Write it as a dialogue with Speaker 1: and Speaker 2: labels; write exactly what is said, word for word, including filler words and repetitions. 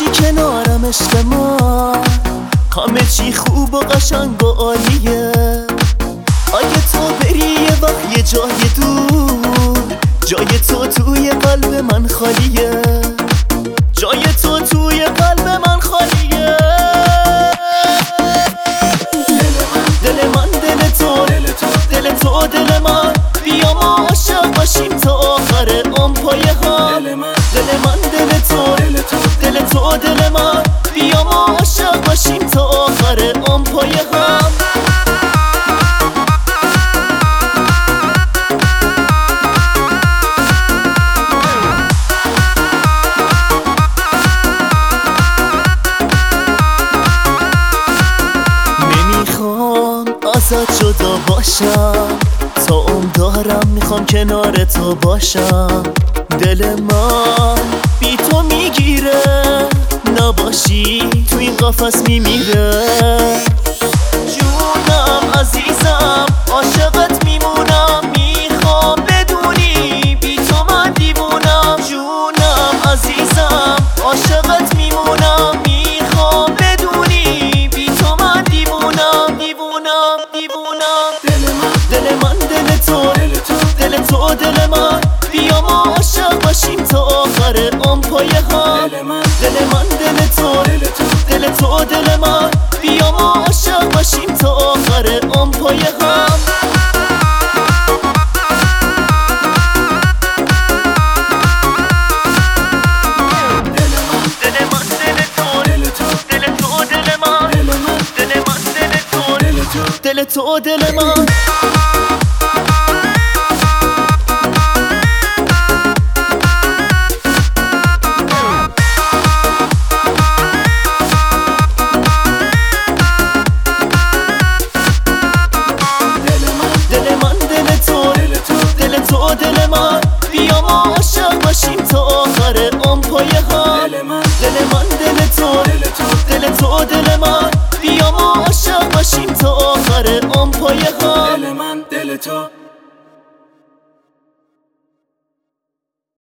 Speaker 1: باشی کنارم عشق ما، همه چی خوب و قشنگ و عالیه. اگه تو بری یه وقت یه جای دور، جای تو توی قلب من خالیه، جای تو توی قلب من خالیه. دل من دل تو، دل تو دل من، بیا ما عاشق باشیم تا آخر آن پای هم. دل من دل تو، دل تو دل من، بیا ما عاشق باشیم تا آخر آن پای هم. نمیخوام ازت جدا باشم، تا عمر دارم میخوام کنار تو باشم. دل من بی تو میگیره، نباشی تو این قفس میمیره. جونم عزیزم عاشقت میمونم، میخوام بدونی بی تو من دیوونم. جونم عزیزم عاشقت میمونم، میخوام بدونی بی تو من دیوونم دیوونم دیوونم. دل من دل تو، دل تو دل من، بیا ما عاشق باشیم تا آخر آن پای هم. دل من دل تو، دل تو دل من، بیا ما عاشق باشیم تا آخر آن پای هم. دل من دل تو، دل تو دل من، دل من دل تو، دل تو دل من. دل من بیا ما عاشق باشیم تا آخر آن پای هم. دل من دل تو، دل تو دل من، بیا ما عاشق باشیم تا آخر آن پای هم.
Speaker 2: دل من دل تو